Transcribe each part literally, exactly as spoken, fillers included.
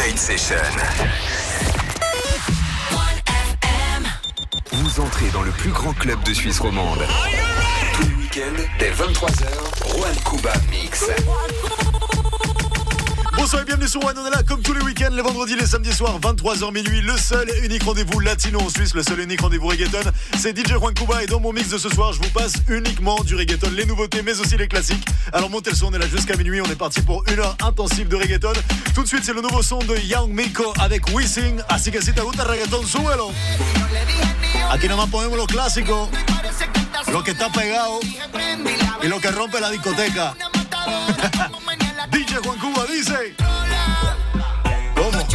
Night Session. Vous entrez dans le plus grand club de Suisse romande. Tous les week-ends, dès vingt-trois heures, Juan Cuba Mix. Bonsoir et bienvenue sur One, on est là comme tous les week-ends, les vendredis, les samedis soirs, vingt-trois heures minuit, le seul et unique rendez-vous latino en Suisse, le seul et unique rendez-vous reggaeton, c'est D J Juan Cuba et dans mon mix de ce soir, je vous passe uniquement du reggaeton, les nouveautés mais aussi les classiques. Alors montez le son, on est là jusqu'à minuit, on est parti pour une heure intensive de reggaeton. Tout de suite, c'est le nouveau son de Young Miko avec Wisin, así que si te gusta el reggaeton, súbelo. Aquí nomás ponemos los clásicos, lo que está pegado y lo que rompe la discoteca. D J Juan Cuba dice. ¿Cómo?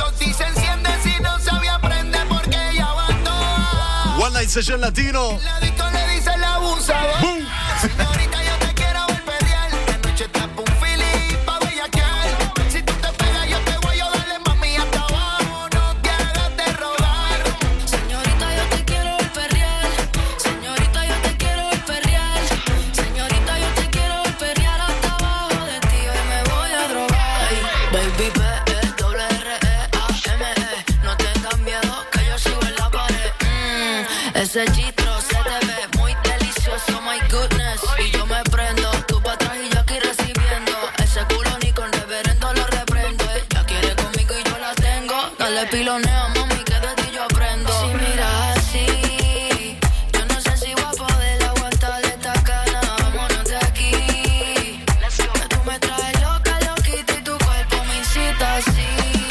One Night Session Latino. La disco le dice el abusador. Boom. Señorita, yo te quiero ver perrear. De noche tapo un fili pa' bellaquear. Si tú te pegas, yo te voy a darle mami hasta abajo. No te hagas de rogar. Señorita, yo te quiero ver perrear. Señorita, yo te quiero ver perrear. Señorita, yo te quiero ver perrear hasta abajo de ti. Hoy me voy a drogar. Ay, baby, P E, doble R E A M E. No tengas miedo que yo sigo en la pared. Mm, ese chistro se te ve muy delicioso, my goodness. Y yo me prendo, tú pa' atrás y yo aquí recibiendo. Ese culo ni con reverendo lo reprendo. Ella quiere conmigo y yo la tengo. Dale pilonea, mami, que de ti yo aprendo. Si miras así, yo no sé si voy a poder aguantar esta cana. Vámonos de aquí. Que tú me traes loca, loquita y tu cuerpo me incita así.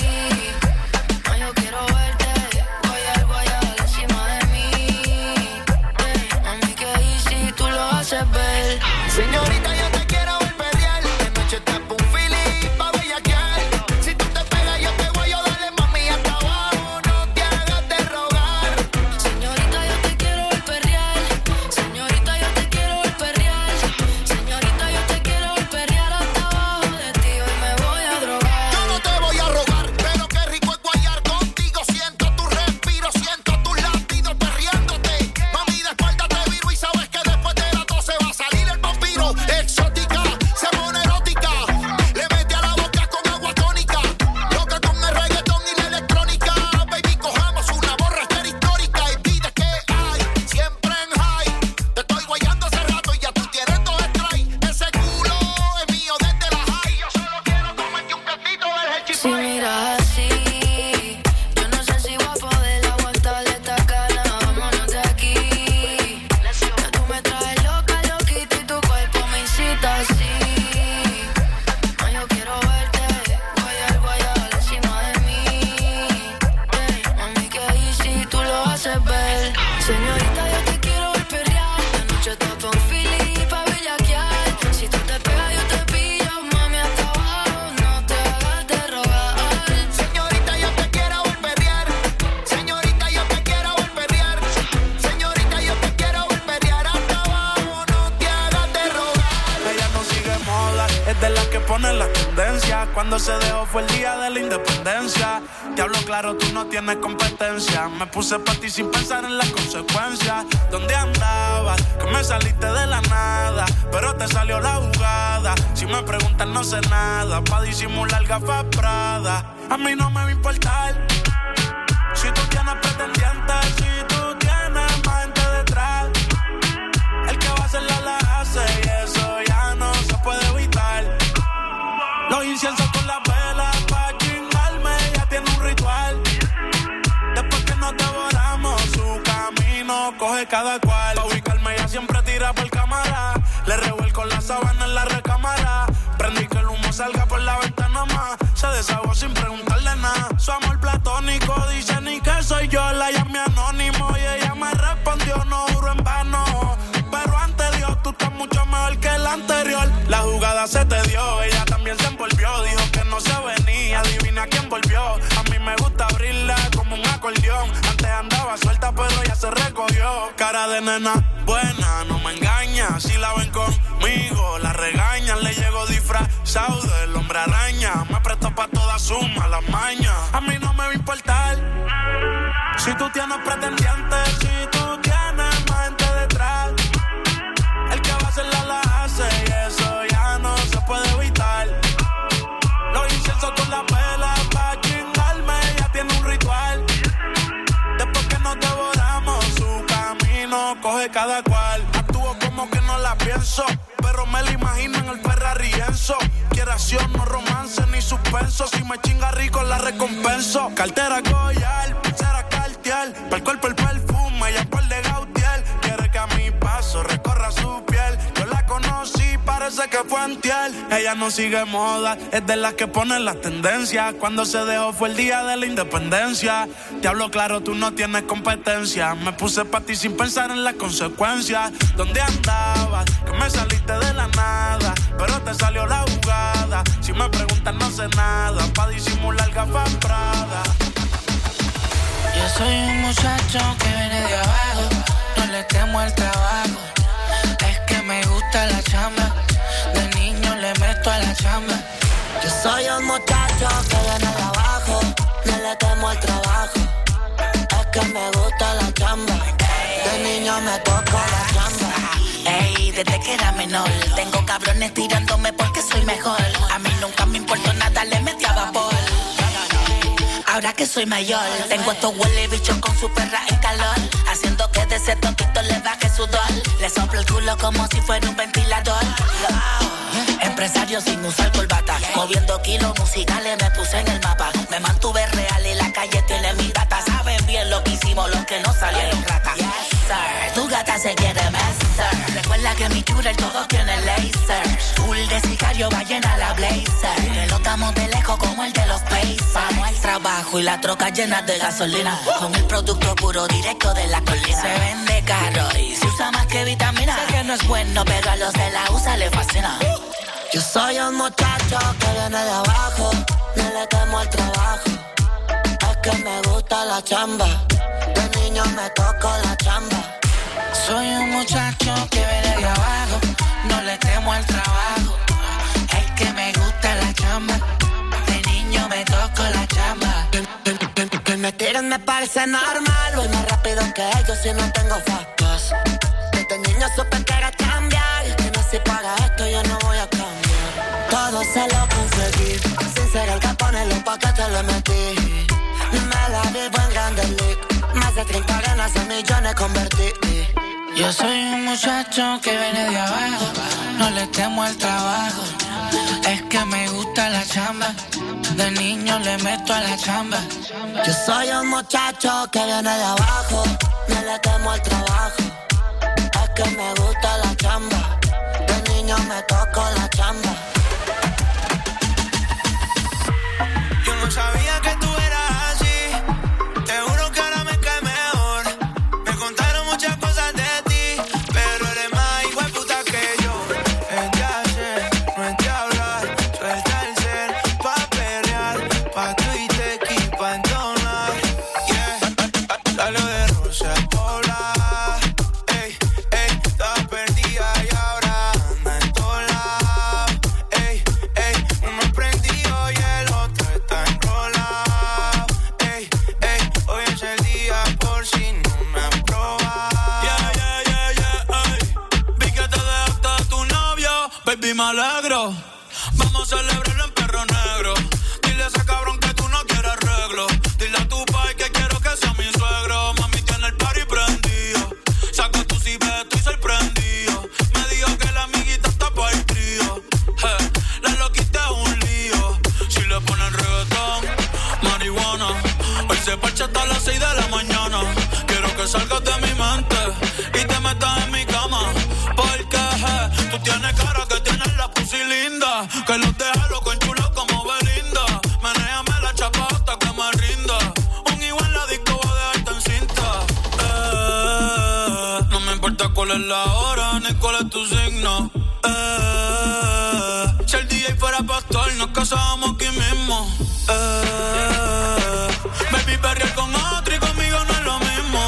No, yo quiero verte, guayar, guayar encima de mí. Ey, mami, que easy, tú lo haces ver. Señorita, yo te quiero ver perrear. De noche tapo un fili pa' bellaquear. Si tú te pegas, yo te voy a darle mami hasta abajo. No te hagas de rogar. Señorita, yo te quiero ver perrear. Señorita, yo te quiero ver perrear. Señorita, yo te quiero ver perrear hasta abajo de ti. Hoy me voy a drogar. Yo no te voy a rogar, pero qué rico es guayar contigo. Siento tu respiro, siento tus latidos perreándote. Mami, de espalda te viro y sabes que después de las doce va a salir el vampiro. Exótica, se pone erótica. Le mete a la boca con agua tónica. Loca con el reggaetón y la electrónica. Baby, cojamos una borrachera histórica. Y pide que hay, siempre en high. Te estoy guayando hace rato y ya tú tienes dos strikes. Ese culo es mío desde la high. Yo solo quiero comerte un cantito del Si Hechipay. miras así, yo no sé si voy a poder aguantar esta cana. Vámonos de aquí. Que tú me traes loca, loquita y tu cuerpo me incita así. No, yo quiero verte, guayar, guayar encima de mí. Ey, mami, que easy, tú lo haces ver. Señorita, yo te quiero ver perrear. De noche tapo un fili pa' bellaquear. Si tú te pegas, yo te pillo, mami, hasta abajo. No te hagas de rogar. Señorita, yo te quiero ver perrear. Señorita, yo te quiero ver perrear. Señorita, yo te quiero ver perrear hasta abajo. No te hagas de rogar. Ella no sigue moda, es de las que pone la tendencia. Cuando se dejó fue el día de la independencia. Te hablo claro, tú no tienes competencia. Me puse pa' ti sin pensar en las consecuencias. ¿Dónde andabas? Que me saliste de la nada, pero te salió la jugada. Si me preguntan no sé nada, pa' disimular gafas Prada. A mí no me va a importar si tú tienes pretendientes, si tú tienes más gente detrás. El que va a hacerla la hace y eso ya no se puede evitar. Los inciensos con las velas pa' chingarme, ella tiene un ritual. Después que nos devoramos, su camino coge cada cual. Pa' ubicarme ella siempre tira por cámara. Le revuelco la sábana en la recámara. Prendí que el humo salga por la ventana más. Se desahogó sin preguntarle nada. Su amor platónico dice ni que soy yo. La llamé anónimo y ella me respondió no juro en vano. Pero ante Dios tú estás mucho mejor que el anterior. La jugada se te dio, ella también se envolvió. Dijo que no se venía, adivina quién volvió. A mí me gusta abrirla como un acordeón. Antes andaba suelta pero ya se recogió. Cara de nena buena, no me engaña. Si la ven conmigo, la regañan. Le llego disfrazado del hombre araña. Me presto pa' todas sus malas mañas. A mí no me va a importar si tú tienes pretendientes, si tú tienes más gente detrás. El que va a hacerla la hace y eso ya no se puede evitar. Los inciensos con la vela pa' chingar lo coge cada cual. Actúo como que no la pienso, pero me la imagino en el Ferrari Enzo. Quiere acción, no romance ni suspenso. Si me chinga rico la recompenso. Cartera Goyal, pulsera Cartier, pa'l cuerpo el perfume y el par de Gautier. Quiere que a mi paso recorra su piel. Yo la conocí, parece que fue antier. Ella no sigue moda, es de las que pone las tendencias. Cuando se dejó fue el día de la independencia. Te hablo claro, tú no tienes competencia. Me puse pa' ti sin pensar en las consecuencias. ¿Dónde andabas? Que me saliste de la nada, pero te salió la jugada. Si me preguntan no sé nada, pa' disimular gafas Prada. Yo soy un muchacho que viene de abajo, no le temo al trabajo. Es que me gusta la chamba, de niño le meto a la chamba. Yo soy un muchacho que viene de abajo, no le temo al trabajo. Es que me gusta la chamba, de niño me toco la chamba. Ey, desde que era menor, tengo cabrones tirándome porque soy mejor. A mí nunca me importó nada, le metí a vapor. Ahora que soy mayor, tengo estos huele bichos con su perra en calor, haciendo que de ese toquito le baje sudor. Le soplo el culo como si fuera un ventilador. Wow. Empresario sin usar corbata, moviendo kilos musicales me puse en el mapa. Me mantuve real y la calle tiene mi data. Saben bien lo que hicimos los que no salieron rata. Yes, sir. Tu gata se quiere messer. Recuerda que mi shooter todos tienen laser. Full de sicario va llena la blazer. Que lo damos de lejos como el de los Pacers. Vamos al trabajo y la troca llena de gasolina, con el producto puro directo de la colina. Se vende caro y se usa más que vitamina. Sé que no es bueno, pero a los de la U S A le fascina. Yo soy un muchacho que viene de abajo, no le temo al trabajo. Es que me gusta la chamba, de niño me toco la chamba. Soy un muchacho que viene de abajo, no le temo al trabajo. Es que me gusta la chamba, de niño me toco la chamba. Que, que, que, que me tiren me parece normal, voy más rápido que ellos si no tengo fast pass. Desde niño supe que era cambiar, y que no si para esto yo no voy a cambiar. Todo se lo conseguí, sin ser el capone los paquetes le metí. Me la vivo en Grande League, más de treinta arenas en millones convertí. Yo soy un muchacho que viene de abajo, no le temo al trabajo. Es que me gusta la chamba, de niño le meto a la chamba. Yo soy un muchacho que viene de abajo, no le temo al trabajo. Es que me gusta la chamba, de niño me toco la chamba. Yo no sabía que tú eras así, te juro que ahora me cae mejor. Me contaron muchas cosas de ti, pero eres más hijo de puta que yo. Es de hacer, no es de hablar, suelta el cel pa' pelear, pa' Twitter y pa' entonar. Yeah, salió de Rosa Pola, ey, ey, estaba perdida y ahora anda en todos lados. Ey, ey, uno prendido y el otro está enrolado. Ey, ey, hoy es el día por si no me han probado. Yeah, yeah, yeah, yeah, ey. Vi que te dejaste de tu novio, baby, me alegro. Vamos a celebrarlo en perro negro. Dile a ese cabrón que tú no quieres arreglo. Dile a tu pai que quiero que sea mi suegro. Mami tiene el party prendido. Saca tu cibeto, estoy sorprendido. Me dijo que la amiguita está pa' el trío. Hey, la loquita es un lío. Si le ponen reggaetón, marihuana, hoy se parcha hasta las seis de la mañana. Quiero que salgas de mi mente y te metas en mi cama. Porque hey, tú tienes cara que tienes la pussy linda, que los deja loco en chulo como Belinda. Menéame la chapa hasta que me rinda. Un igual en la disco va a dejarte en cinta. Eh, no me importa cuál es la hora ni cuál es tu signo. Eh, si el D J fuera pastor nos casábamos aquí mismo. Eh, baby, perrear con otro y conmigo no es lo mismo.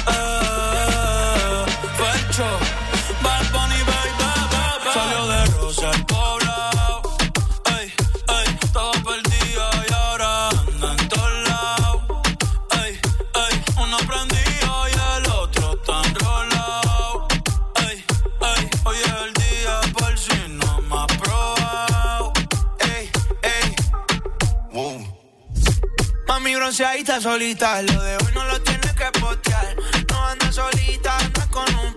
Eh, Fercho, Bad Bunny, baby, baby. Salió de Rosa el poblado. Ey, ey, estaba perdida y ahora anda en todos lados. Ey, ey, uno prendido y el otro está enrolado. Ey, ey, hoy es el día por si no me has probado. Ey, ey, wow. Mami bronceadita solita, lo de hoy no lo tienes que postear. No anda solita, anda con un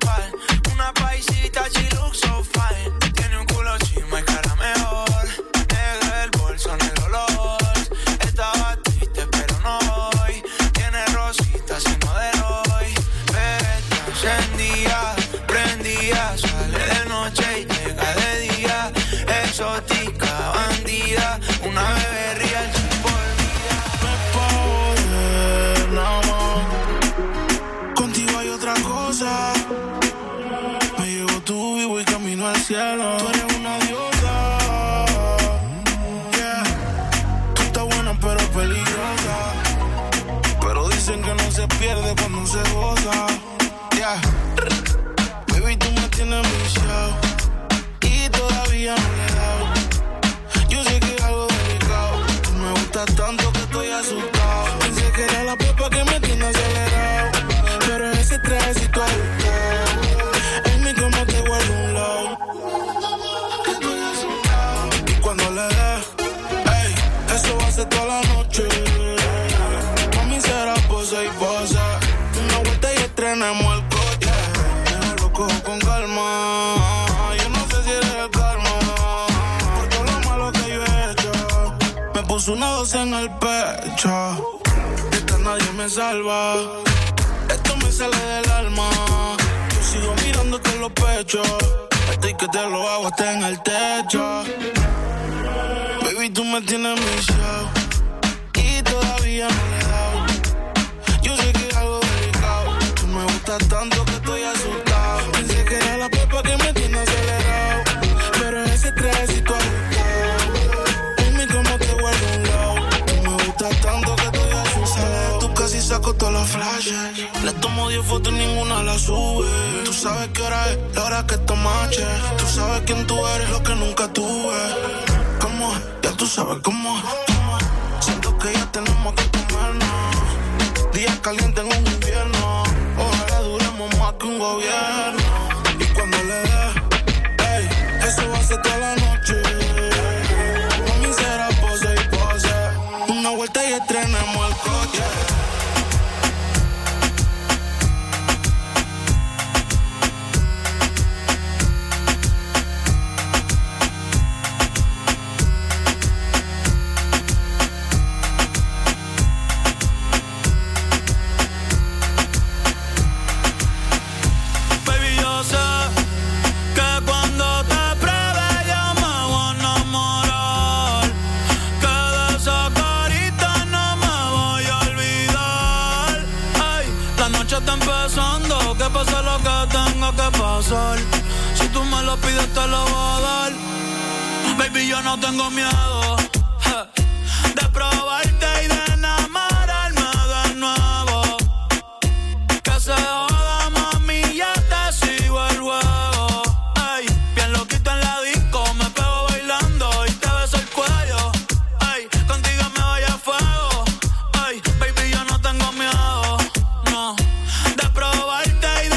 cielo. Tú eres una diosa, yeah. Tú estás buena pero peligrosa, pero dicen que no se pierde cuando se goza, yeah. Baby, tú me tienes viciado y todavía no le he dado. Yo sé que es algo delicado, tú me gustas tanto que estoy asustado. Pensé que era la pepa que me tiene acelerado, pero ese trajecito ajustado en mi cama te vuelve un lado. Estoy asustado. Y cuando le dé, ey, eso va a ser toda la noche. Mami será pose y pose, una vuelta y estrenamos el coche. Yo lo cojo con calma, yo no sé si eres el karma, por todo lo malo que yo he hecho. Me puso una doce en el pecho, esta nadie me salva. Esto me sale del alma, yo sigo mirándote en los pechos. Estoy que te lo hago hasta en el techo. Baby, tú me tienes viciado y todavía no le he dado. Yo sé que es algo delicado, tú me gustas tanto que estoy asustado. Pensé que era la pepa que me tiene acelerado, pero ese trajecito ajustado en mi cama te vuelve un lado. Tú me gustas tanto que estoy asustado. Tú casi saco todas las flashes, le tomo diez fotos y ninguna la sube. Tú sabes qué hora es, la hora que esto mache. Tú sabes quién tú eres, lo que nunca tuve. ¿Cómo es? Ya tú sabes cómo es. ¿Cómo es? Siento que ya tenemos que comernos. Días calientes en un invierno, ojalá duremos más que un gobierno. Y cuando le dé, ey, eso va a ser toda la noche. Mami será pose y pose, una vuelta y estrenamos el coche. Que pase lo que tenga que pasar, si tú me lo pides te lo voy a dar. Baby, yo no tengo miedo ja, de probarte y de enamorarme de nuevo. Que se joda, mami, ya te sigo el juego. Ay, bien loquito en la disco, me pego bailando y te beso el cuello. Ay, contigo me voy a fuego. Ay, baby, yo no tengo miedo, no, de probar.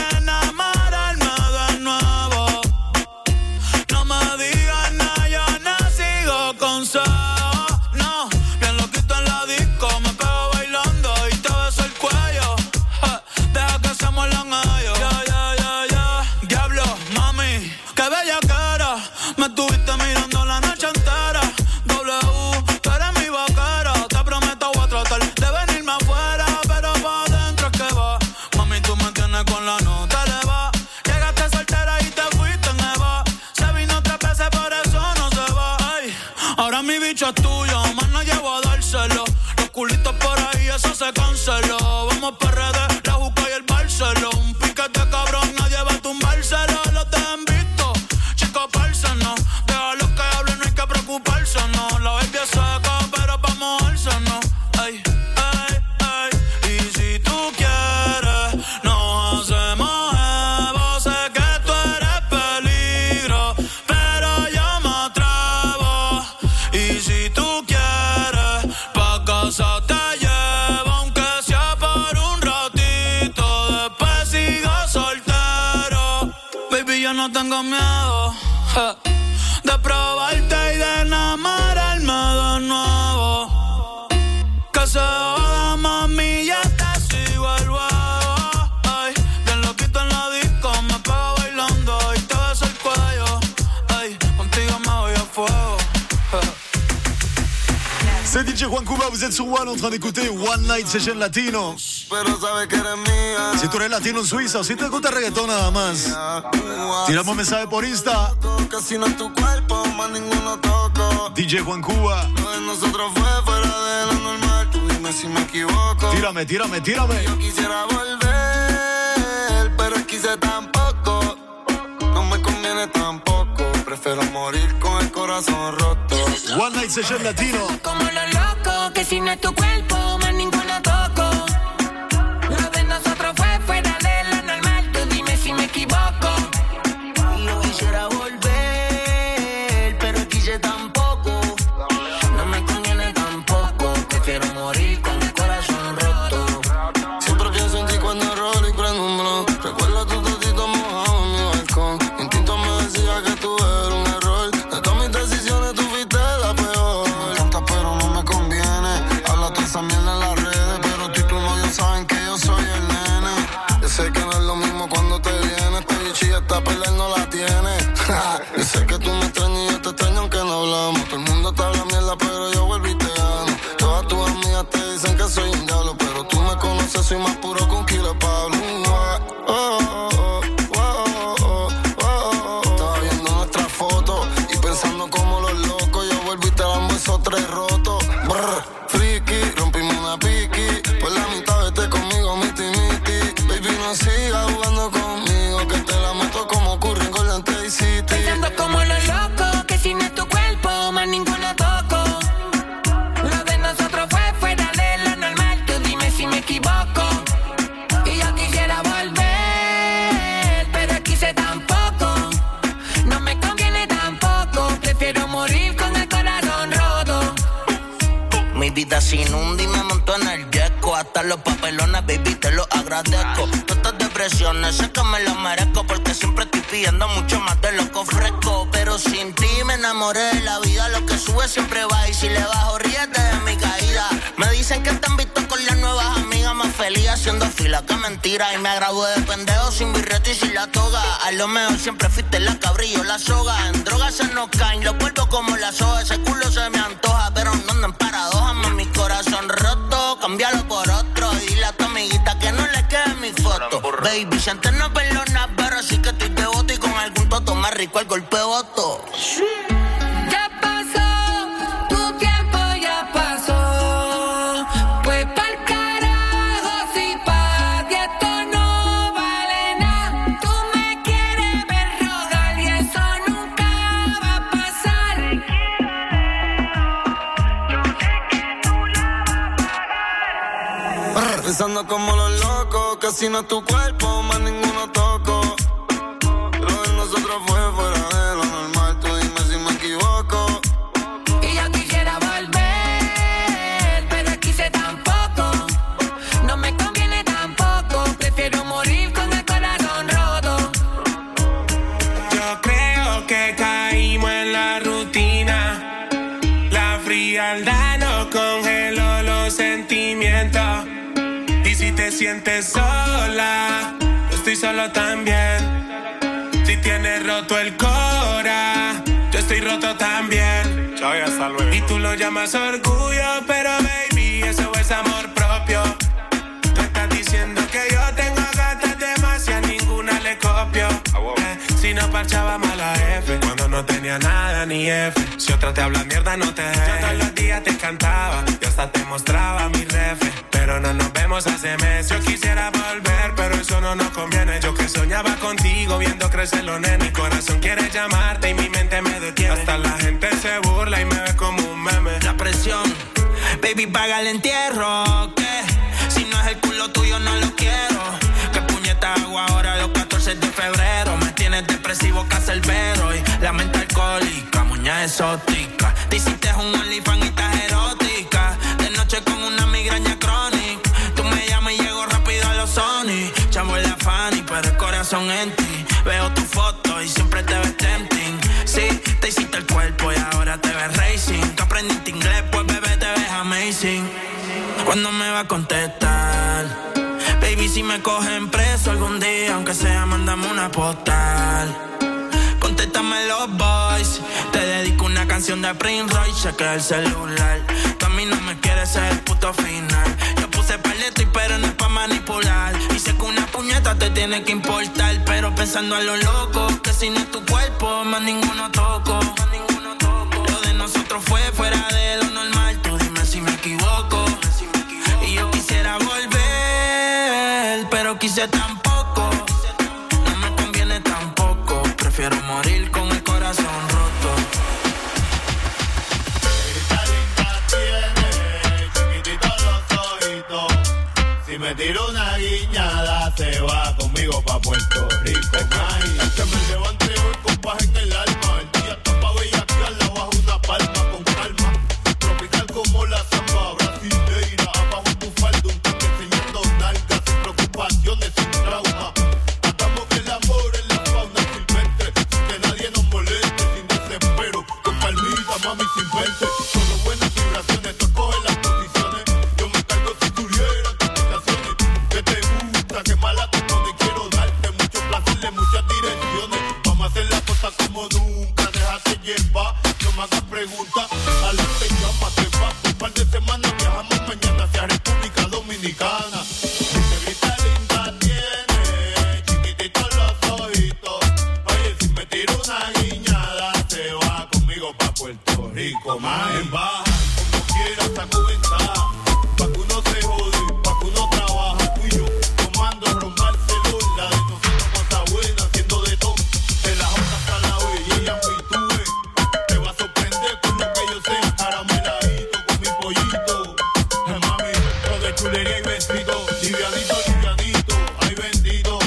No, bien loquito en la disco, me pego bailando y te beso el cuello. Ja, deja que se muelan ellos. Ya, ya, ya, ya. Diablo, mami, qué bella cara. Me estuviste mirando la noche entera. W, tú eres mi vaquera. Te prometo voy a tratar de venirme afuera, pero pa' adentro es que va. Mami, tú me tienes con la nota eleva. Llegaste soltera y te fuiste en Eva. Se vino tres veces, por eso no se va. Ay, ahora mi bicho es tuyo, más no llevo a dárselo. Los culitos por ahí, eso se canceló. Vamos P R D, la Juca y el Barceló. Un piquete cabrón, nadie va a tumbárselo. Los dejan visto, chicos, no. Déjalo que hablen, no hay que preocuparse, no. La baby es seca, pero pa' mojarse, no. Ay, ay, ay. Y si tú quieres, nos hacemos evo. Sé que tú eres peligro, pero yo me atrevo. Y si tú quieres, pa' casa te llevo, aunque sea por un ratito. Después sigo soltero. Baby, yo no tengo miedo ja, de probarte y de enamorarme de nuevo. Que se joda, mami, ya te sigo el huevo. Ay, bien loquito en la disco, me pego bailando y te beso el cuello. Ay, contigo me voy a fuego. Ja. C'est D J Juan Cuba, vous êtes sur One en train d'écouter One Night Session Latino. Pero sabes que eres mía. Si tú eres latino en Suiza o si te gusta reggaetón nada más, tiramos un mensaje por Insta. Casi no es tu cuerpo, más ninguno toco. D J Juan Cuba. Lo de nosotros fue fuera de lo normal. Tú dime si me equivoco. Tírame, tírame, tírame. Yo quisiera volver, pero quise tampoco. No me conviene tampoco. prefiero morir con el corazón roto. One Night Session Latino. Como lo loco, que si no es tu cuerpo, más ninguno toco. Lo de nosotros fue fuera de lo normal, tú dime si me equivoco. Yo quisiera volver, pero quise tampoco. No me conviene tampoco, prefiero morir con el corazón roto. Siempre pienso en ti cuando rolo y prendo un blog. Recuerdo tu totito mojado en mi balcón. Instinto me decía que tú eras un error. De todas mis decisiones tú fuiste la peor. Me encanta pero no me conviene. Habla toda esa mierda en las redes, pero tú y tu novio saben que yo soy el nene. Yo sé que no es lo mismo cuando te vienes. Esta bichilla está perder no la tiene. Yo sé que tú me extrañas y yo te extraño aunque no hablamos. Todo el mundo te habla mierda pero yo vuelvo y te amo. Todas tus amigas te dicen que soy un diablo, pero tú me conoces, soy más puro que un kilo de Pablo. Oh, oh, oh, oh, oh, oh, oh. Estaba viendo nuestras fotos y pensando como los locos. Yo vuelvo y te dan besos tres rotos. Brr, friki, rompimos una piqui. Por la mitad vete conmigo, miti miti. Baby, no sigas jugando conmigo, que te la meto como Curry en Golden State City. Pensando como lo loco, que si no es tu cuerpo, más ninguno toco. Lo de nosotros fue fuera de lo normal, tú dime si me equivoco. Y yo quisiera volver, pero quise tampoco. No me conviene tampoco, prefiero morir con el corazón roto. Mi vida sin un día me montó en el yeco. Hasta los papelones, baby, te lo agradezco. Todas estas depresiones, sé que me lo merezco, porque siempre estoy pidiendo mucho más de lo que ofrezco. Pero sin ti me enamoré de la vida. Lo que sube siempre va, y si le bajo, ríete de mi caída. Me dicen que te han visto con las nuevas amigas, más feliz haciendo fila, que mentira. Y me gradué de pendejo sin birrete y sin la toga. A lo mejor siempre fuiste la cabrillo, la soga. En drogas se nos caen los cuerpos como la soga. Ese culo se me antoja, pero no ando en paradoja. Mi corazón roto, cámbialo por otro. Y dile a tu amiguita que no le quede mi foto. Baby, si antes no veo nada, pero sí que estoy devoto. Y con algún toto más rico el golpe voto. Ya pasó, tu tiempo ya pasó. Pues pa'l carajo, si pa' ti esto no vale nada. Tú me quieres ver rogar y eso nunca va a pasar. Pensando como los locos, que si no es tu cuerpo, más ninguno toco. Lo de nosotros fue fuera de lo normal, tú dime si me equivoco. Y yo quisiera volver, pero quise tampoco. No me conviene tampoco, prefiero morir con el corazón roto. Yo creo que caímos en la rutina. La frialdad nos congeló los sentimientos. Y si te sientes sola, yo estoy solo también. Si tienes roto el cora, yo estoy roto también. Chao y hasta luego. Y tú lo llamas orgullo, pero baby, eso es amor propio. Tú estás diciendo que yo tengo gatas demasiadas, ninguna le copio. Ah, wow. eh, si no parchábamos a la F, cuando no tenía nada ni F. Si otra te habla mierda, no te dejes. Yo todos los días te cantaba, yo hasta te mostraba mi refe. Pero no nos vemos hace meses. Yo quisiera volver, pero eso no nos conviene. Yo que soñaba contigo, viendo crecer los nenes. Mi corazón quiere llamarte y mi mente me detiene. Hasta la gente se burla y me ve como un meme. La presión, baby, paga el entierro. ¿Qué? Si no es el culo tuyo, no lo quiero. ¿Qué puñeta hago ahora los catorce de febrero? Me tienes depresivo, cancerbero. Y la mente alcohólica, muñeca exótica. Te hiciste un OnlyFans y estás erótica. De noche con una migraña crónica. Tú me llamas y llego rápido a los Sony. Chamo en la Fanny, pero el corazón en ti. Veo tu foto y siempre te ves tempting. Sí, te hiciste el cuerpo y ahora te ves racing. Tú aprendiste inglés, pues bebé te ves amazing. ¿Cuándo me va a contestar? Baby, si me cogen preso algún día, aunque sea, mándame una postal. Contéstame los boys. Te dedico una canción de Prince Royce, chequea el celular. Tú a mí no me quieres ser el puto final. Yo puse paleto y pero no es pa' manipular. Y sé que una puñeta te tiene que importar, pero pensando a lo loco, que si no es tu cuerpo, más ninguno toco. Lo de nosotros fue fuera de lo normal, tú dime si me equivoco. Y yo quisiera volver, pero quise tampoco. No me conviene tampoco, prefiero morir con el corazón roto. si me tiro una guiñada, se va conmigo pa' Puerto Rico. Ay, es que me levante hoy con paz en el alma. El día está pa' bellaquearla bajo una palma con calma. Tropical como la samba brasileira. Abajo tu falda, un tanque enseñando nalgas. Sin preocupaciones, sin trauma. Hagamos el amor en la fauna silvestre. Sin que nadie nos moleste, sin desespero. Con calmita, mami, sin verse. Solo buenas vibraciones, tú escoges las posiciones. Yo me cargo si tuvieras complicaciones. Que te gusta, que mala te pone. Quiero darte mucho placer en muchas direcciones. Vamos a hacer las cosas como nunca. Déjate llevar, no me hagas preguntas. Adelante, llámate, va. Un par de semanas viajamos mañana hacia República Dominicana. Mi negrita linda tiene chiquititos los ojitos. Oye, si me tiro una guiñada, se va conmigo pa' Puerto Rico. Más en baja, como quieras, saco ventaja. Pa' que uno se jode, pa' que uno trabaja. Tú y yo, tomando ron Barcelona. De nosotros cosas buenas, haciendo de todo. De la J hasta la B, y ella me tuve. Te va a sorprender con lo que yo sé. Carameladito con mi pollito. Ay, mami, todo de chulería y besito. Livianito, livianito, ay bendito.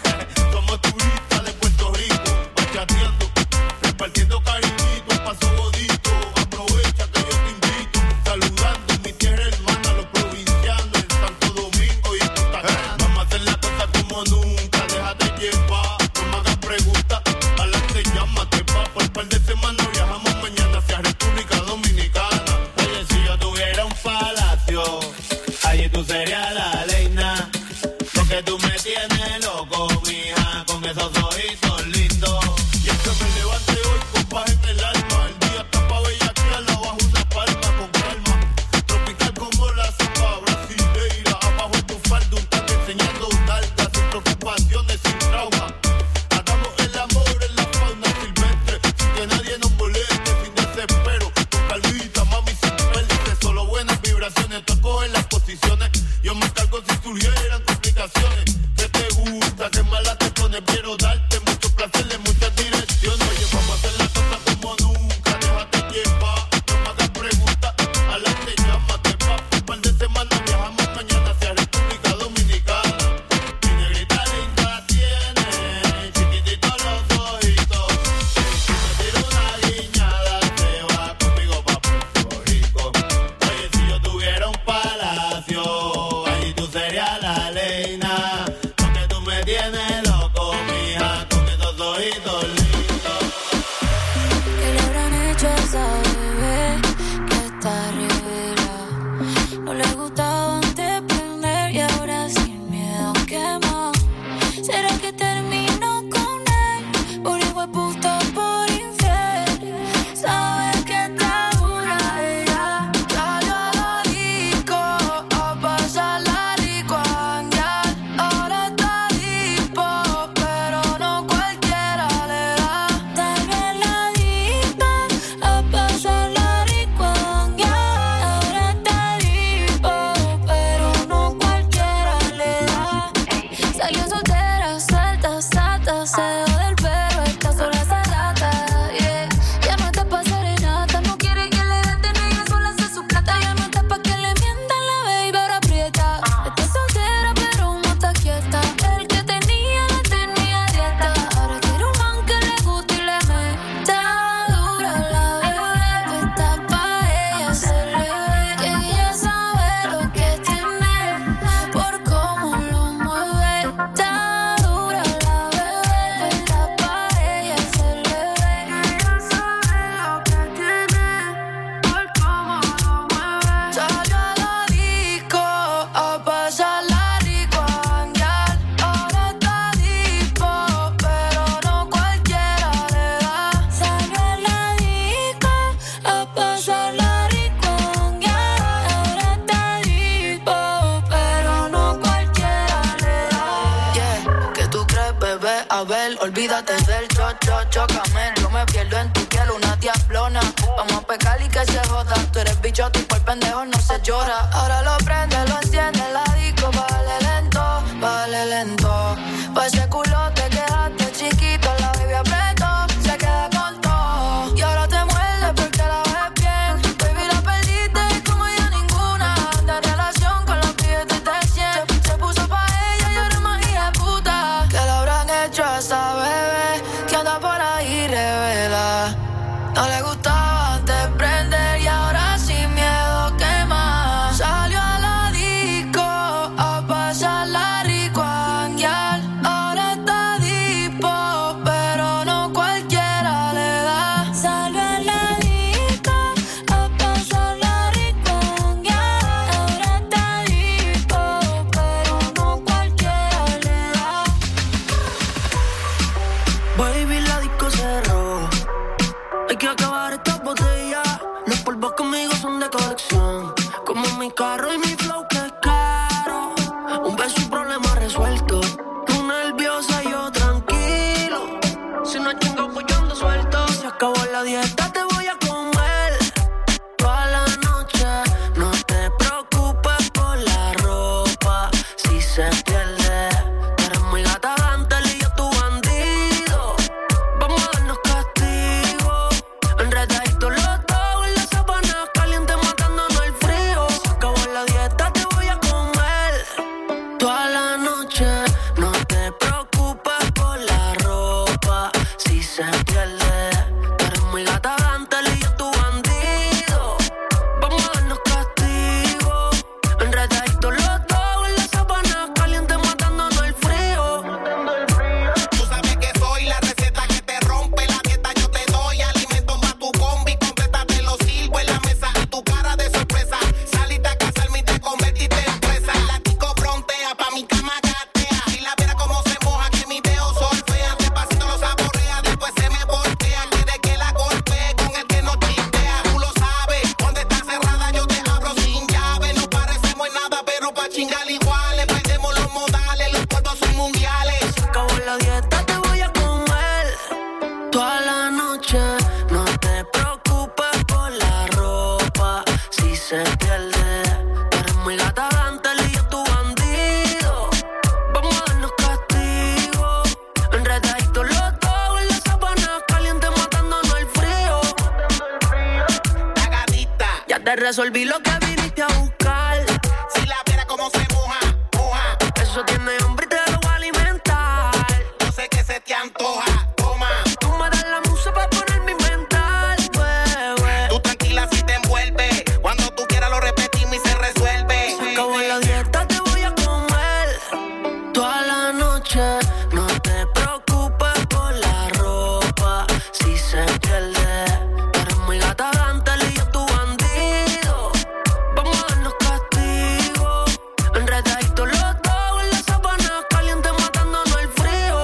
Somos turistas de Puerto Rico. Bachateando, repartiendo cariñito. Paso bonito, aprovecha que yo te invito. Saludando en mi tierra hermana, los provincianos en Santo Domingo y Punta Cana. Vamos a hacer las cosas como nunca. Déjate llevar, no me hagas preguntas. Adelante, llámate, pa. Por un par de semanas viajamos mañana hacia República Dominicana. Oye, si yo tuviera un palacio, allí tú serías la reina. Porque tú me tienes loco, mija, con esos ojitos lindos. Y es que me levante hoy con paz en el alma. El día está pa' bellaquearla bajo una palma con calma. Tropical como la samba brasileira. Abajo tu falda, un tanque enseñando nalgas. Sin preocupaciones, sin trauma. Hagamos el amor en la fauna silvestre. Sin que nadie nos moleste, sin desespero. Con calmita, mami, sin verse. Solo buenas vibraciones, tú escoges las posiciones. Yo me cargo si surgieran complicaciones. Que te gusta, que mala te pone. Quiero darte mucho placer en muchas direcciones. Oye, vamos a hacer las cosas como nunca. Déjate llevar, no me hagas preguntas. Adelante, llámate, pa. Un par de semanas viajamos mañana hacia República Dominicana. Mi negrita linda tiene chiquititos los ojitos. Si me tiro una guiñada, se va conmigo pa' Puerto Rico. Oye, si yo tuviera un palacio, allí tú serías la reina. Porque tú me tienes loco, mija, con esos ojitos lindos. ¿Qué le habrán hecho a esa bebé que está revela? No le gustaba antes prender y ahora sin miedo quema. ¿Será que terminó con él? Por igual puta, por infiel. Sabe que está dura ella. Salió a la disco a pasarla rico, a janguear. Ahora está dispo, pero no cualquiera le da. Salió a la disco a pasarla rico, a janguear. Ahora está dispo, pero no cualquiera le da. Salió soltera, suelta, sata, se dejó del perro, está sola esa rata, yeah. Ya no está pa' serenata, no quiere que le den de negra, sola hace su plata. Ya no está pa' que le mientan la baby, ahora aprieta. Está soltera, pero no está quieta. El que tenía, la tenía dieta. Ahora quiere un man que le guste y le meta dura la bebé. Está pa' ella, se le ve que ella sabe lo que tiene por cómo lo mueve. Está dura la bebé, está pa' ella, se le ve que ella sabe lo que tiene por cómo lo mueve. Salió a la disco a pasarla rico, a janguear. Ahora está dispo, pero no cualquiera le da. Salió a la disco a pasarla rico, a janguear. Ahora está dispo, pero no cualquiera le da. Yeah, ¿qué tú crees, bebé? A ver, olvídate del cho, cho, chócame. Yo me pierdo en tu piel, una diablona. Vamos a pecar y que se joda. Tú eres bichote y por pendejo no se llora. Ahora lo prende, lo enciende, la disco, vale lento, vale lento. Pa' ese culo te quedaste chiquito, la baby apretó, se queda corto. Y ahora te muerde porque la ves bien. Baby, la perdiste como ya ninguna. De relación con los billetes de cien. Se, se Te resolví lo que viniste a buscar. Si la viera como se moja, moja. Eso tiene hambre y te lo voy a alimentar. No sé qué se te antoja, toma. Tú me das la musa para ponerme mental, bebé. Tú tranquila si te envuelve. Cuando tú quieras lo repetimos y se resuelve. Se acabó la dieta, te voy a comer toda la noche. No te preocupes por la ropa, si se pierde. Tú eres muy gata, Gantel y yo tu bandido. Vamos a darnos castigo. Enredaditos los dos en la sábana caliente, matándonos el frío.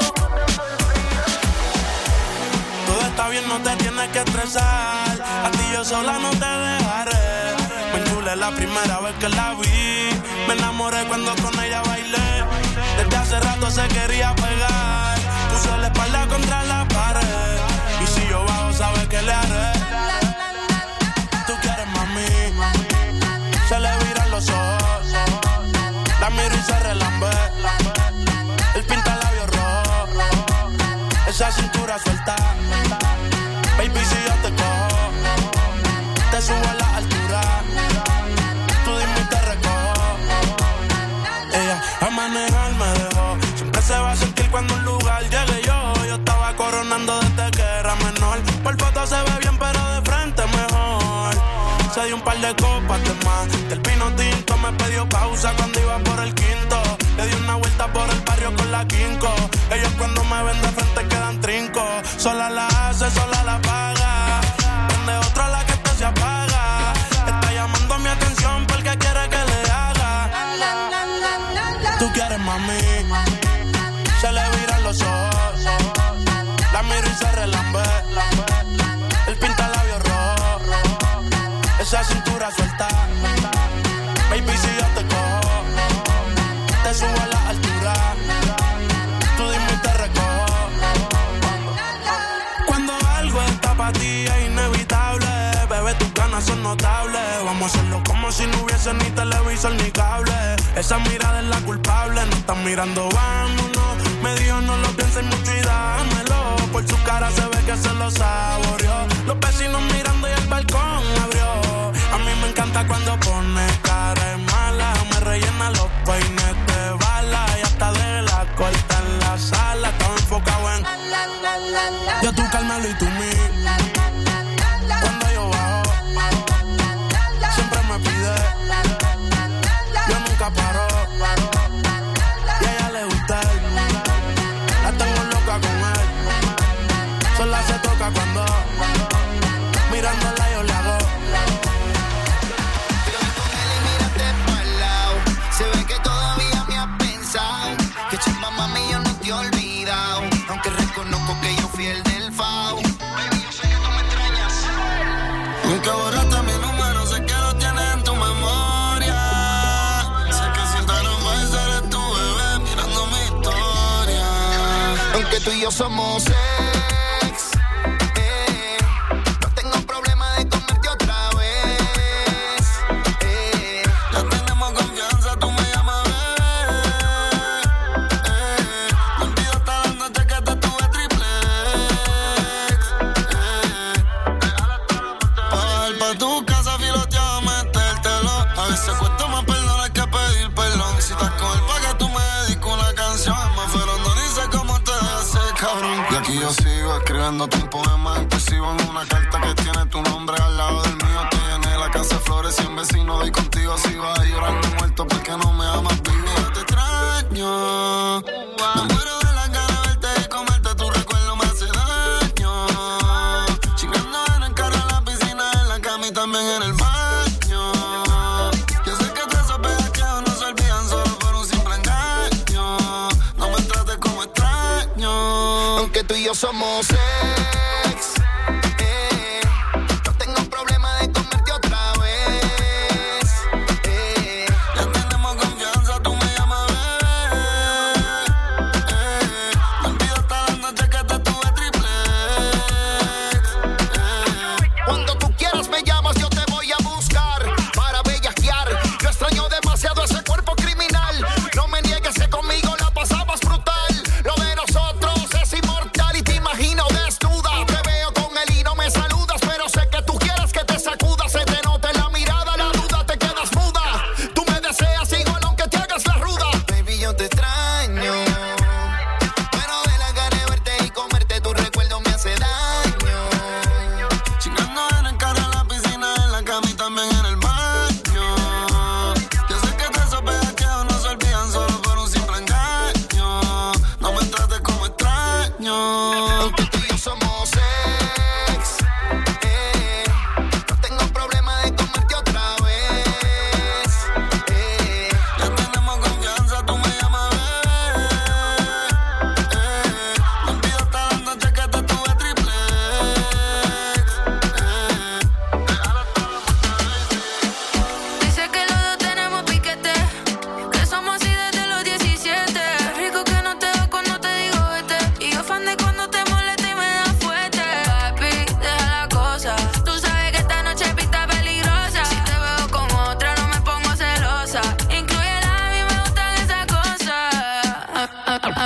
Todo está bien, no te tienes que estresar. A ti yo sola no te dejaré. Me enchulé la primera vez que la vi. Me enamoré cuando con ella bailé. Desde hace rato se quería pegar. Puso la espalda contra la pared. Y si yo bajo, sabes que le haré. Tú quieres mami. Se le viran los ojos. La miro y se relambe. El pinta labios rojo. Esa cintura suelta. Baby, si yo te cojo, te subo a la altura. Tú dime y te recojo. Ella a manejar me dejó. Siempre se va a sentir cuando un lugar llegue yo. Yo estaba coronando desde que era menor. Por foto se ve bien, pero de frente mejor. Se dio un par de copas de más. Del vino tinto me pidió pausa cuando iba por el quinto. Le di una vuelta por el barrio con la quinco. Ellos cuando me ven de frente quedan trinco. Sola la hace, sola la paga. Donde otra la que esto se apaga. Está llamando mi atención porque quiere que le haga. Tú quieres mami. Se le viran los ojos. La miro y se relambe. El pinta labios rojo. Esa cintura suelta. Baby, si yo te cojo, te subo a la altura. Tú dime y te recojo. Cuando algo está para ti es inevitable. Bebé, tus ganas son notables. Vamos a hacerlo como si no hubiese ni televisor ni cable. Esa mirada es la culpable. No están mirando, vámonos. Me dijo no lo pienses mucho y dámelo. Por su cara se ve que se lo saboreó. Los vecinos mirando y el balcón abrió. A mí me encanta cuando pone cara de mala. Me rellena los peines de bala. Y hasta de la corta en la sala. Estaba enfocado en yo tú Carmelo y tú mí. Cuando yo bajo siempre me pide. Yo nunca paro. Y a ella le gusta él. La tengo loca con él. Sola se toca cuando mirándola yo le hago. Se ve que todavía me has pensado. Que chimba mami yo no te he olvidado. Aunque reconozco que yo fui el del fao. Baby, yo sé que tú me extrañas. Nunca borraste mi número, sé que lo tienes en tu memoria. Sé que si te lo vas eres tu bebé mirando mi historia. Aunque tú y yo somos ex, eh, no tengo problema de comerte otra vez. Eh, ya tenemos confianza, tú me llamas bebé. Eh, me olvido hasta la noche que te tuve triple. Eh, bajar pa' tu casa filoteado, metértelo. A veces cuesta más perdonar que pedir perdón. Si estás con él pa' que tú me dedico una canción. Es más feroz, no dice cómo te hace, cabrón. Y aquí yo sigo escribiéndote un poema expresivo en una carta que tiene tu nombre al lado del mío. Te llené la casa de flores y en vecino y contigo si vas llorando muerto porque no me amas vivo. Yo te extraño. Me muero de las ganas de verte y comerte, tu recuerdo me hace daño. Chingando en el carro, en la piscina, en la cama y también en el baño. Yo sé que esos pedacheos no se olvidan solo por un simple engaño. No me trates como extraño. aunque tú y yo somos ex, eh, no tengo problema de comerte otra vez, eh, ya tenemos confianza, tú me llamas bebé, eh, me olvido hasta la noche que te tuve triple, eh, cuando tú quieras me llamas, yo te voy a buscar para bellaquear, yo extraño demasiado ese cuerpo criminal, no me niegues que conmigo la pasabas brutal, lo de nosotros es inmortal y te imagino desnudo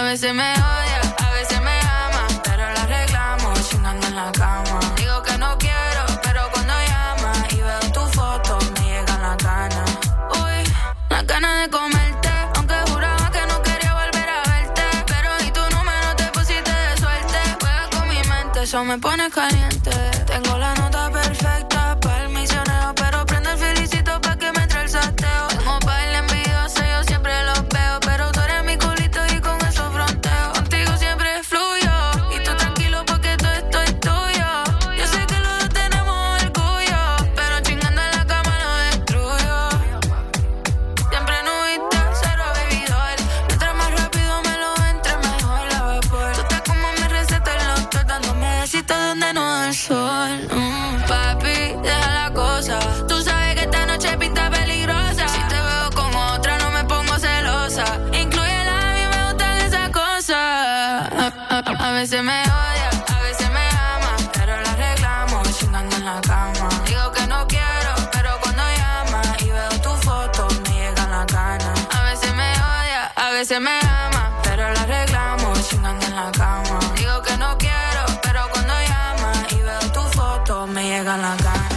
veces me odia, a veces me ama, pero la arreglamos chingando en la cama. Digo que no quiero, pero cuando llama y veo tu foto me llegan las ganas. Uy, las ganas de comerte, aunque juraba que no quería volver a verte, pero y tu número te pusiste de suerte. Juega con mi mente, eso me pone caliente. Tengo la nota perfecta para el misionero, pero prende el felicito pa' que me entre el sateo. Tengo baile envidioso, yo siempre los veo, pero tú eres mi culito y con eso fronteo. Contigo siempre fluyo y tú tranquilo porque todo esto es tuyo. Yo sé que los dos tenemos orgullo, pero chingando en la cama lo destruyo. Siempre nubiste, cero bebidor. Mientras más rápido me lo entre, mejor la vapor. Tú estás como mi receta en los doctor, dándome besitos donde no da el sol. Mm, papi, deja la cosa. Tú sabes que esta noche pinta peligrosa. Si te veo con otra no me pongo celosa. Inclúyela, a mí me gustan esas cosas. A, a, a veces me odia, a veces me ama, pero la arreglamos chingando en la cama. Digo que no quiero, pero cuando llama y veo tu foto me llegan las ganas. A veces me odia, a veces me ama, pero la arreglamos chingando en la cama. Digo que no quiero, pero cuando llama y veo tu foto me llegan las ganas.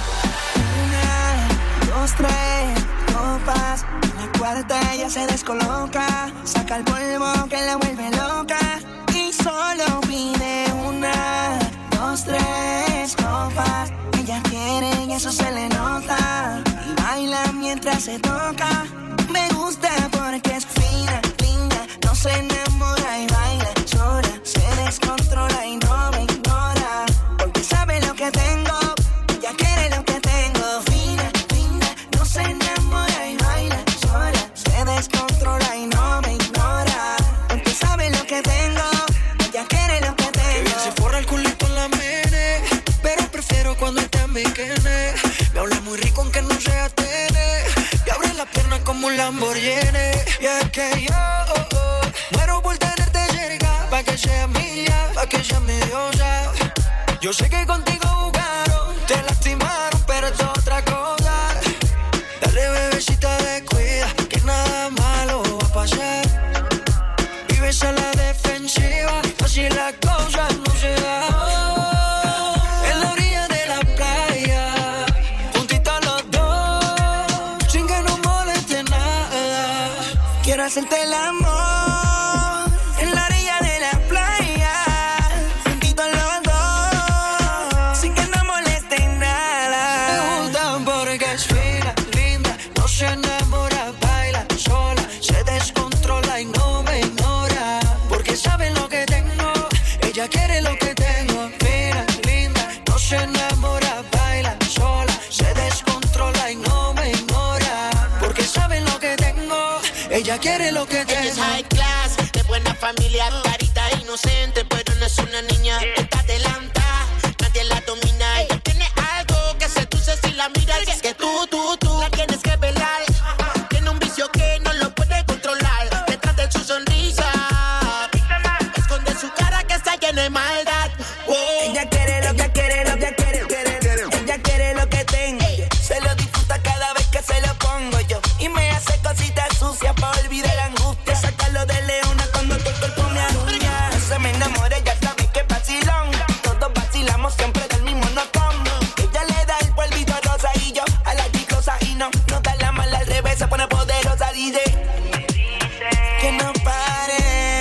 Una, dos, tres copas. La cuarta ella se descoloca. Saca el polvo que la vuelve loca. Y solo pide una, dos, tres copas. Ella quiere y eso se le nota. Y baila mientras se toca. Me gusta porque es fina, linda. No se enamora y baila sola. Se descontrola y no me ignora. Porque sabe lo que tengo. Ella quiere lo que tengo. Fina, linda. No se enamora y baila sola. Se descontrola y no me ignora. Porque sabe lo que tengo. Ella quiere lo que tengo. Que bien se forra el culito en la mene, pero prefiero cuando está en bikini. Me habla muy rico aunque no sea tele. Y abre la pierna como un Lamborghini. Y es que yo oh, oh, muero por tenerte cerca, pa' que seas mía, pa' que seas mi diosa. Yo sé que contigo jugaron, te lastimaron, pero esto es otra cosa. Dale bebecita descuida, que nada malo va a pasar. Vives a la defensiva, así las cosas no se dan. En la orilla de la playa, juntitos los dos, sin que nos moleste nada. Quiero hacerte el amor en la orilla de la playa, juntitos los dos, sin que nos moleste nada. Me gustan porque es fina, linda, no se enamora, baila sola, se descontrola y no me ignora. Porque sabe lo que tengo, ella quiere lo que tengo. Fina, linda, no se enamora, baila sola, se descontrola y no me ignora. Porque sabe lo que tengo, ella quiere lo que tengo. Ella es high class, de buena familia, carita inocente, pero no es una niña. Está adelanta, nadie la domina. Ella tiene algo que seduce si la miras. Es que tú, tú, tú la tienes que velar. Tiene un vicio que no lo puede controlar. Detrás de su sonrisa esconde su cara que está llena de maldad. Wow. Ella quiere lo que quiere, lo que quiere, quiere, quiere. Ella quiere lo que tengo. Se lo disfruta cada vez que se lo pongo yo. Y me hace cositas sucias pa' olvidar la angustia. Sacarlo de leona cuando todo el cuerpo me aruña. Se me enamora, ya sabe que vacilón. Todos vacilamos siempre del mismo notón. Ella le da el polvito rosa y yo a la chiclosa. Y no, no da la mala al revés, se pone poderosa. Dice que no pare,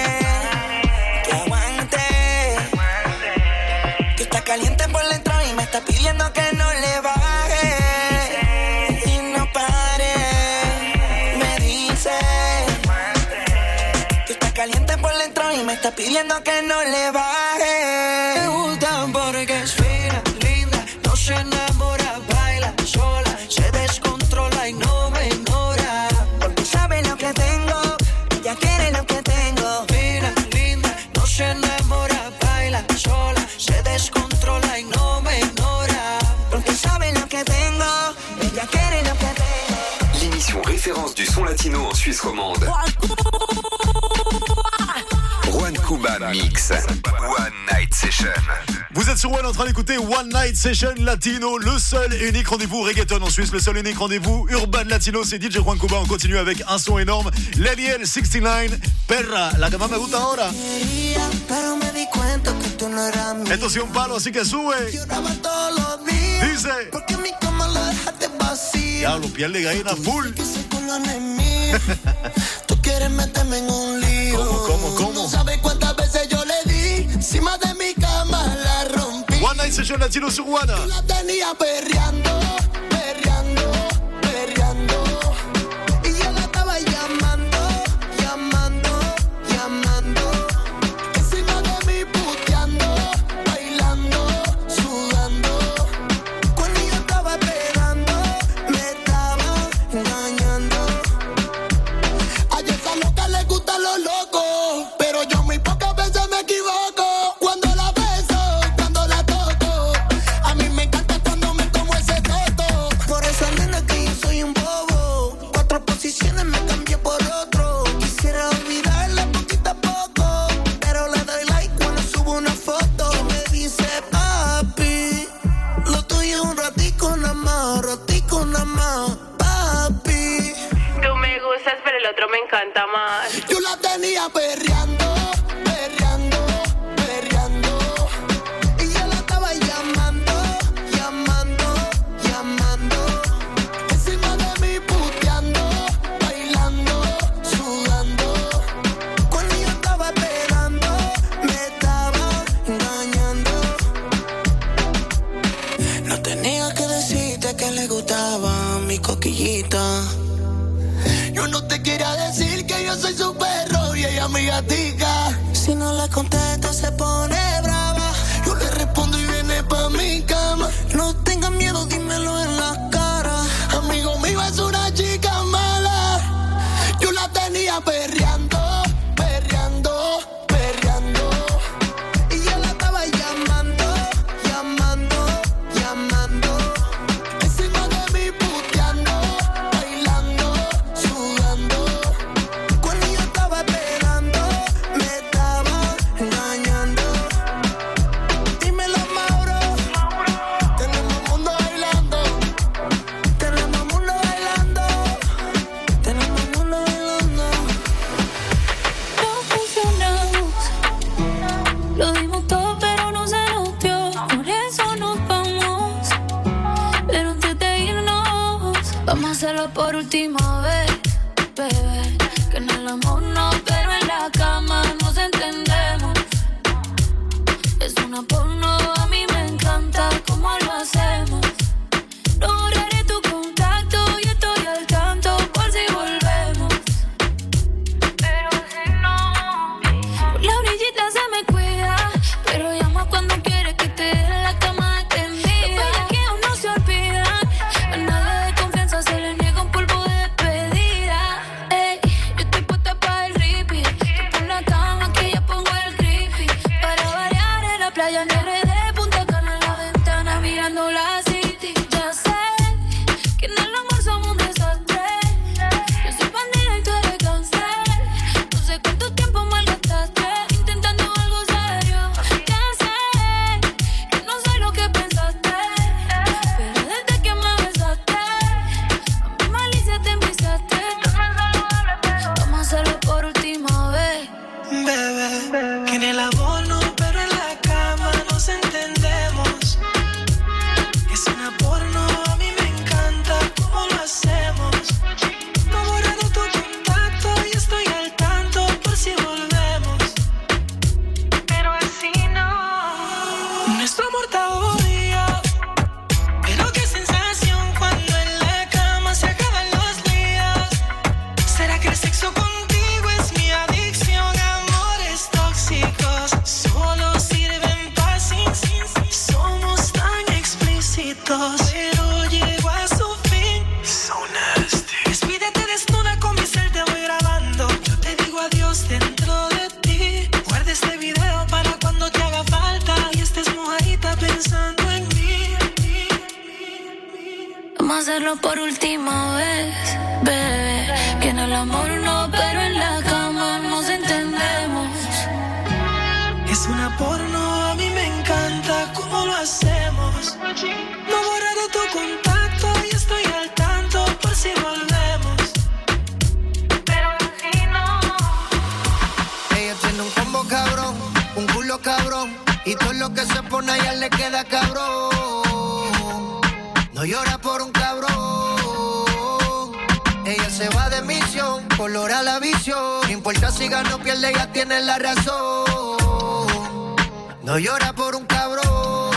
que aguante, que está caliente por dentro y me está pidiendo que no le baje. Y no pare, me dice que está caliente por dentro y me está pidiendo que no le baje. Me gustan porque es fina, linda, no se enamora, baila sola, se descontrola y no me ignora. Porque sabe lo que tengo, ella quiere lo que tengo. Fina, linda, no se enamora, baila sola, se descontrola y no me ignora. Porque sabe lo que tengo, ella quiere lo que tengo. L'émission référence du son latino en Suisse romande. Juan Cuba. Kuba Mix. One Night Session. Vous êtes sur One en train d'écouter One Night Session Latino, le seul et unique rendez-vous reggaeton en Suisse, le seul et unique rendez-vous urban latino. C'est D J Juan Cuba. On continue avec un son énorme. Leliel sixty-nine, Perra, la que más me gusta ahora. Esto sí un palo, así que sube. Dice. Diablo, piel de gallina full. Tú quieres meterme en un lío. ¿Cómo, cómo, cómo? No sabes cuántas veces yo le di. Encima de mi cama la rompí. One Night Session Latino sur One. Yo la tenía perreando, perreando, perreando. Y yo la estaba llamando, llamando, llamando. Encima de mí puteando, bailando, sudando. Cuando yo estaba esperando, me estaba engañando. A esa loca le gusta lo loco, pero yo muy pocas veces me equivoco. Cuando la beso, cuando la toco, a mí me encanta cuando me como ese toto. Por esa nena que yo soy un bobo, cuatro posiciones me cambié por otro. Quisiera olvidarla poquito a poco, pero le doy like cuando subo una foto. Y me dice, papi, lo tuyo es un ratico nada más, ratico nada más, papi. Tú me gustas, pero el otro me encanta más. Yo la tenía perreando, perreando, perreando. Y yo la estaba llamando, llamando, llamando. Encima de mí puteando, bailando, sudando. Cuando yo estaba esperando, me estaba engañando. No tenía que decirte que le gustaba mi coquillita. Yo no te quería decir que yo soy su perro y ella mi gatica. Si no le contesto se pone brava. Yo le respondo y viene pa' mi cama. No tengas miedo, dímelo en la cara. Amigo mío es una chica mala. Yo la tenía perreando, perreando, perreando. Y yo la estaba llamando, llamando, llamando. Encima de mí puteando, bailando, sudando. Cuando yo estaba esperando, me estaba engañando. Dímelo, Mauro. Tenemos mundo bailando. Tenemos mundo bailando. Tenemos mundo bailando. No funcionamos, lo dimos todo pero no se nos dio, por eso nos vamos. Pero antes de irnos, vamos a hacerlo por última vez, bebé. Que en el amor no, pero en la cama nos entendemos. Es una porno, a mí me encanta cómo lo hacemos. No borraré tu contacto y estoy al tanto por si volvemos. Pero si no, por la orillita se me cuida, pero llama cuando quieres que te deje la cama extendida. Los bellaqueos no se olvidan, a nadie de confianza se le niega un polvo de despedida. Ey, yo estoy puesta para el repeat. Tú pon la cama que yo pongo el creepy. Para variar en la playa en R D, Punta Cana en la ventana mirando la city. Ya sé que en el amor somos un desastre. Yo soy bandida y tú eres cáncer. No sé cuánto tiempo malgastaste intentando algo serio. Ya sé que no soy lo que pensaste, pero desde que me besaste, a mi malicia te envisaste. Vamos a hacerlo por última vez, Bebé, que en el amor no, pero en la cama nos entendemos. Es una porno, a mí me encanta cómo lo hacemos. No he borrado tu contacto y estoy al tanto por si volvemos. Pero así no. Nuestro amor está obvio, pero qué sensación cuando en la cama se acaban los líos. ¿Será que el sexo contigo es mi adicción? Amores tóxicos solo sirven pa' sin, sin, sin. Somos tan explícitos, pero llego a su fin. So nasty. Despídete desnuda con mi cel, te voy grabando. Yo te digo adiós dentro de ti. Guarda este video para cuando te haga falta y estés mojadita pensando en mí. vamos a hacerlo por última vez, bebé. Que en el amor no, pero en la cama nos entendemos. Y todo lo que se pone a ella le queda cabrón. No llora por un cabrón. Ella se va de misión, colora la visión. No importa si gana o pierde, ella tiene la razón. No llora por un cabrón.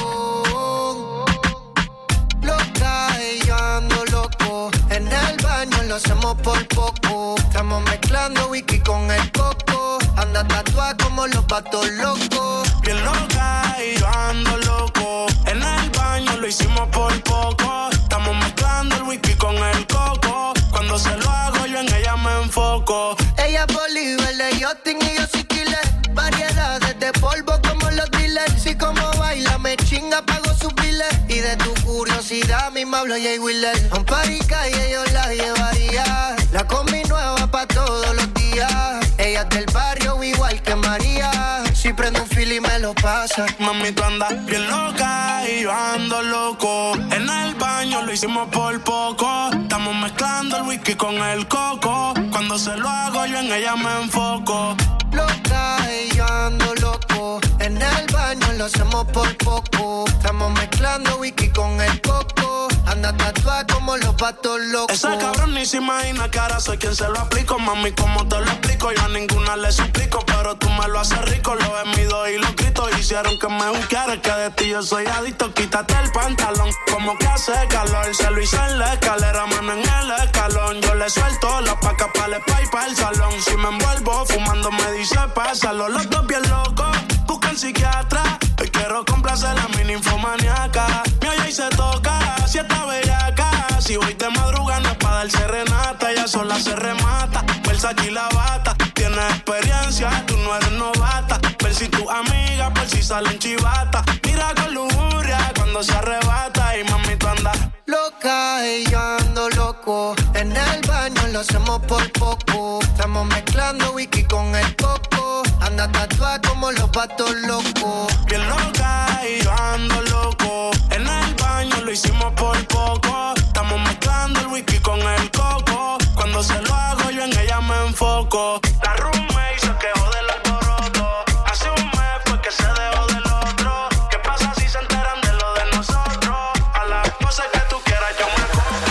Loca, y yo ando loco. En el baño lo hacemos por poco. Estamos mezclando whisky con el coco. Anda tatuada como los patos locos. Bien loca y yo ando loco. En el baño lo hicimos por poco. Estamos mezclando el whisky con el coco. Cuando se lo hago yo en ella me enfoco. Ella es Bolívar de yachting y yo soy killer. Variedades de polvo como los dealers. Si como baila me chinga, pago sus biles. Y de tu curiosidad mi me hablo Jay Wheeler. A un party calle yo la llevaría. La combi nueva pa' todos los días. Ella es del barrio igual que María. Si prendo un fil y me lo pasa. Mami, tú andas bien loca y yo ando loco. En el baño lo hicimos por poco. Estamos mezclando el whisky con el coco. Cuando se lo hago yo en ella me enfoco. Loca y yo ando loco. En el baño lo hacemos por poco. Estamos mezclando whisky con el coco. Anda tatuada como los patos locos. Ese cabrón ni se imagina que ahora soy quien se lo aplico. Mami, ¿cómo te lo explico? Yo a ninguna le suplico, pero tú me lo haces rico. Lo gemidos y los gritos hicieron que me buscara. Que de ti yo soy adicto. Quítate el pantalón, como que hace calor. Se lo hice en la escalera, mano en el escalón. Yo le suelto la paca para el spray para el salón. Si me envuelvo fumando me dice pásalo. Los dos bien locos, buscan psiquiatra. Hoy quiero complacer a mi ninfomaniaca. Me oye y se toca, si está bellaca. Si voy de madrugada no es pa' dar serenata. Ella sola se remata, Versace y la bata. Tienes experiencia, tú no eres novata. Ver si tu amiga por si salen chivata. Mira con lujuria cuando se arrebata. Y mami tú andas loca y yo ando loco. En el baño lo hacemos por poco. Estamos mezclando whisky con el coco. Anda tatuada como los patos locos. Bien loca y yo ando loco. En el baño lo hicimos por poco. Estamos mezclando el whisky con el coco. Cuando se lo hago yo en ella me enfoco. La roommate se quejó del alboroto. Hace un mes fue que se dejó del otro. ¿Qué pasa si se enteran de lo de nosotros? A las cosas que tú quieras yo me compro.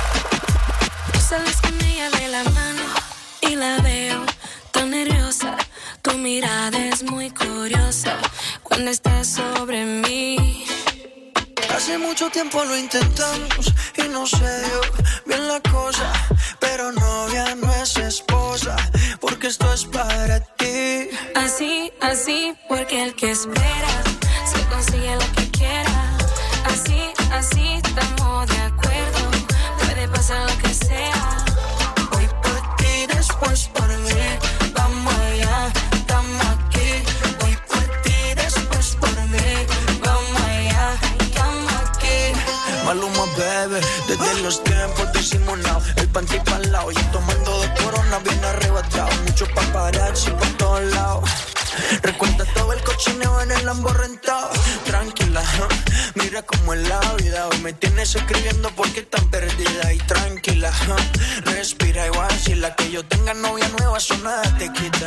Sales con ella de la mano y la veo tan nerviosa. Tu mirada es muy curiosa cuando estás sobre mí. Hace mucho tiempo lo intentamos y no se dio bien la cosa. Pero novia no es esposa, porque esto es para ti. Así, así, porque el que espera se consigue lo que quiera. Así, así, estamos de acuerdo. Puede pasar lo que sea. Hoy por ti, después por mí. Vamos allá, estamos aquí. Hoy por ti, después por mí. Vamos allá, estamos aquí. Maluma, bebé, desde los tiempos disimulados. El panty pa'l lado, yo tomando de corona bien arrebatado. Mucho paparazzi por todos lados. Recuerda todo el cochineo en el Lambo rentado. Tranquila, ¿eh? Mira cómo es la vida. Hoy me tienes escribiendo porque tan perdida. Y tranquila, ¿eh? Respira igual. Si la que yo tenga novia nueva, eso nada te quita.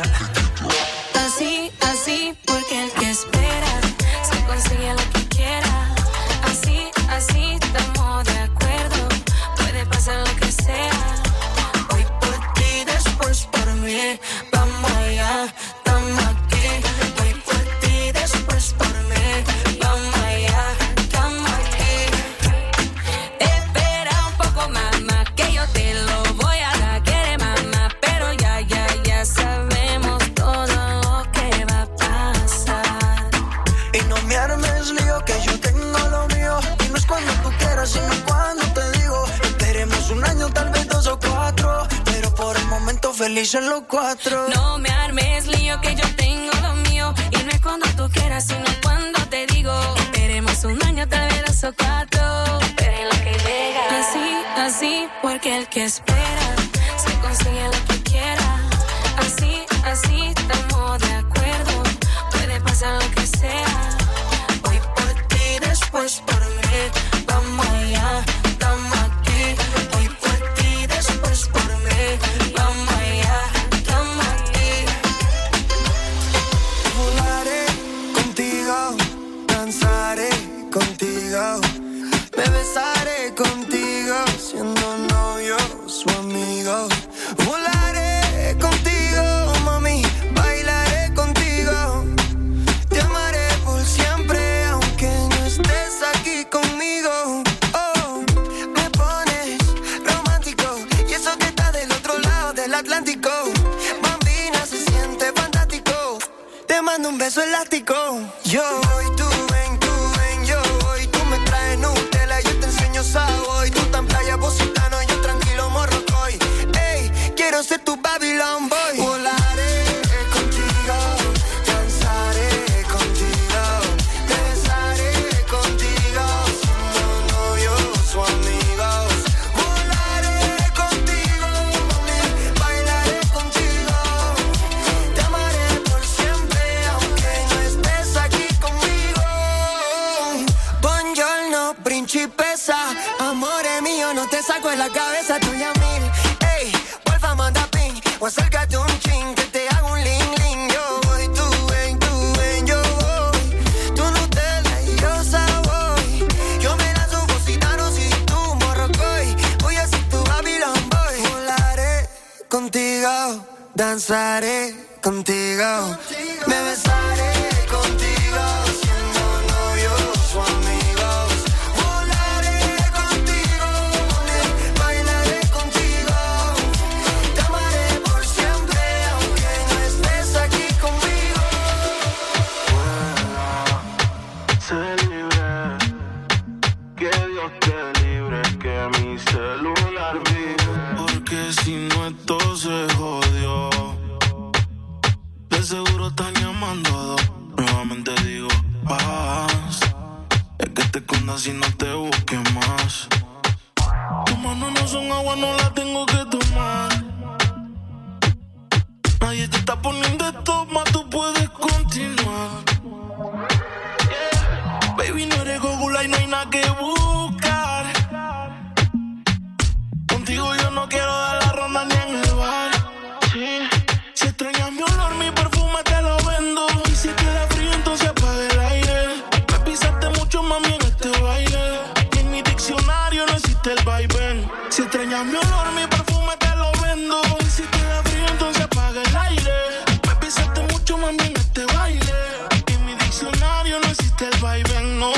Así, así, porque el que espera se consigue lo que quiera. Así, así, estamos de acuerdo. Puede pasar lo que sea. Hoy por ti, después por mí. Vamos allá, estamos aquí. Hoy por ti, después por mí. Vamos allá, estamos aquí. Espera un poco, mamá, que yo te lo voy a dar. Quiere mamá, pero ya, ya, ya sabemos todo lo que va a pasar. Y no me armes lío, que yo tengo lo mío. Y no es cuando tú quieras, sino cuando te digo. Esperemos un año, tal vez dos o cuatro. Pero por el momento felices los cuatro. No me armes lío, que yo tengo lo mío. Y no es cuando tú quieras, sino cuando te digo. Esperemos un año, tal vez dos o cuatro. Esperen lo que llega. Así, así, porque el que espera se consigue lo que quiera. Así, así, estamos de acuerdo. Puede pasar lo que sea. Hoy por ti, después por mí. Vamos allá, estamos aquí. Hoy por ti, después por mí. Vamos allá, estamos aquí. Volaré contigo Atlántico. Bambina, se siente fantástico. Te mando un beso elástico. Yo voy, tú ven, tú ven, yo voy. Tú me traes Nutella, yo te enseño Savoy. Tú tan playa Positano, yo tranquilo Morrocoy. Ey, quiero ser tu Babylon Boy. Volaré contigo, danzaré contigo, besaré contigo, siendo novios o amigos. Volaré contigo, mami, bailaré contigo. Te amaré por siempre, aunque no estés aquí conmigo. Buongiorno, principesa, amore mío, no te saco de la cabeza, estoy a mil. Ey, porfa, manda ping, o acércate un ching, que te hago un ling ling. Yo voy, tú ven, tú ven, yo voy. Tú Nutella y yo Savoy. Yo me lanzo Positano si tú Morrocoy. Voy a ser tu Babylon Boy. Volaré contigo, danzaré contigo, me besaré contigo, siendo novios o amigos. Volaré contigo, mami, bailaré contigo. Te amaré por siempre, aunque no estés aquí conmigo. Sé libre, que Dios te libre, que mi celular vive. Porque si no esto se jodió, de seguro están llamando a dos. Nuevamente digo, paz, es que te escondas si no te busques más. Tus manos no son agua, no la tengo que tomar. Nadie te está poniendo stop, más tú puedes continuar. Yeah. Baby, no eres Google y no hay nada que buscar. Contigo yo no quiero dar la ronda ni en el bar. Sí. Si extrañas mi olor, mi perfume te lo vendo. Y si queda frío, entonces apaga el aire. Me pisaste mucho, mami, en este baile. Y en mi diccionario no existe el vaivén. Si extrañas mi olor, mi perfume te lo vendo. Y si queda frío, entonces apaga el aire. Me pisaste mucho, mami, en este baile. Y en mi diccionario no existe el vaivén, no.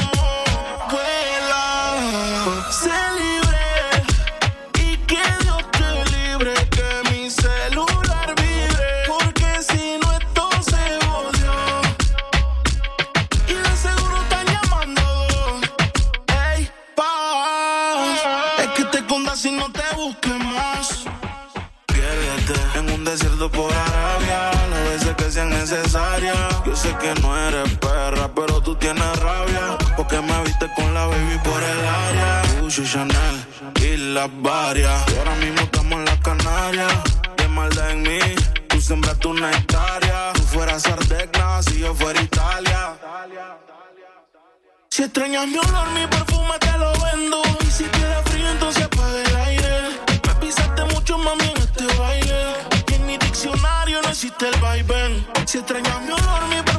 Vuela, sé libre. Y que Dios te libre, que mi celular vibre. Porque si no esto se jodió. Y de seguro están llamando. Ey, paz, es que te escondas y no te busques más. Piérdete en un desierto por Arabia, las veces que sean necesarias. Yo sé que no eres perra, pero tú tienes rabia. Porque me viste con la baby por el área. Gucci, Chanel y las varias. Y ahora mismo estamos en las Canarias. Y hay maldad en mí, tú sembraste una hectárea. Tú fueras Sardegna si yo fuera Italia. Si extrañas mi olor, mi perfume te lo vendo. Y si queda frío, entonces apaga el aire. Me pisaste mucho, mami, en este baile. Y en mi diccionario no existe el vaivén. Si extrañas mi olor, mi perfume